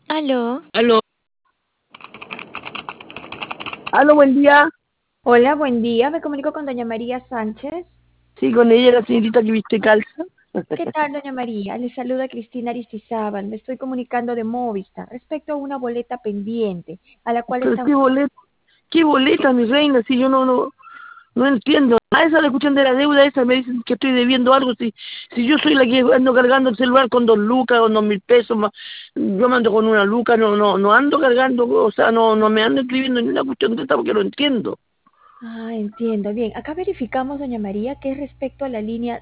Aló. Aló, aló, buen día. Hola, buen día. Me comunico con doña María Sánchez. Sí, con ella, la señorita que viste calza. ¿Qué tal, doña María? Le saluda Cristina Aristizábal. Me estoy comunicando de Movistar respecto a una boleta pendiente a la cual Pero están... qué boleta, mi reina, si yo no entiendo. A esa le escuchan de la deuda, esa me dicen que estoy debiendo algo. Si yo soy la que ando cargando el celular con 2 lucas, con 2.000 pesos, yo me ando con 1 luca, no ando cargando, o sea, no me ando escribiendo ni una cuestión de esta porque lo entiendo. Ah, entiendo. Bien, acá verificamos, doña María, que es respecto a la línea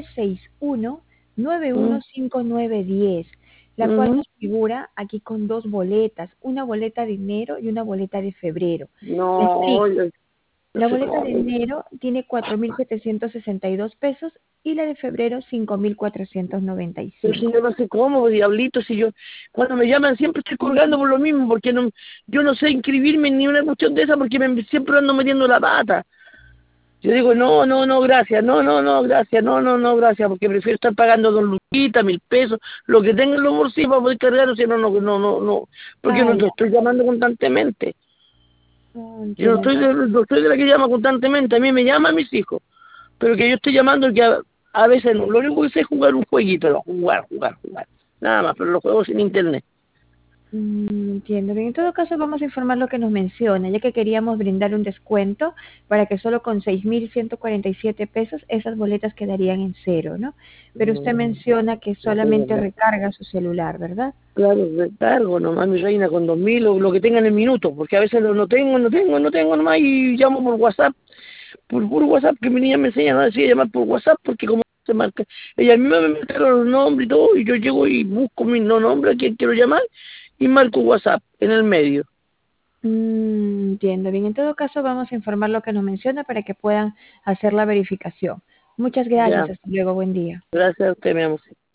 961 Mm, 915910, la cual ujú. nos figura aquí con dos boletas, una boleta de enero y una boleta de febrero. Le No, explico. oye, no La sé boleta de cómo. enero tiene 4.762 pesos y la de febrero 5.495. Pero si yo no sé cómo, diablito, si yo, cuando me llaman siempre estoy colgando por lo mismo, porque yo no sé inscribirme en ni una cuestión de esa, porque siempre ando metiendo la pata. Yo digo, no, gracias, no, gracias, no, gracias, porque prefiero estar pagando 2 luquitas, 1.000 pesos, lo que tenga en los bolsillos para poder cargar, o sea, no, porque Ah, no ya, estoy llamando constantemente. no Yo entiendo. Entonces, no estoy de la que llama constantemente, a mí me llaman mis hijos, pero que yo estoy llamando que a veces no, lo único que sé es jugar un jueguito, no, jugar, nada más, pero los juegos sin internet. entiendo. Bien, en todo caso vamos a informar lo que nos menciona, ya que queríamos brindar un descuento para que solo con 6.147 pesos esas boletas quedarían en cero, ¿no? Pero usted menciona que solamente recarga su celular, ¿verdad? Claro, recargo nomás mi reina con 2.000 o lo que tenga en el minuto, porque a veces no tengo nomás y llamo por WhatsApp, por puro WhatsApp, que mi niña me enseña a decir llamar por WhatsApp, porque como se marca, ella misma me marca los nombres y todo, y yo llego y busco mi no nombre a quien quiero llamar y marco WhatsApp en el medio. Entiendo. Bien, en todo caso vamos a informar lo que nos menciona para que puedan hacer la verificación. Muchas gracias. Ya, Hasta luego. Buen día. gracias a usted, mi amor.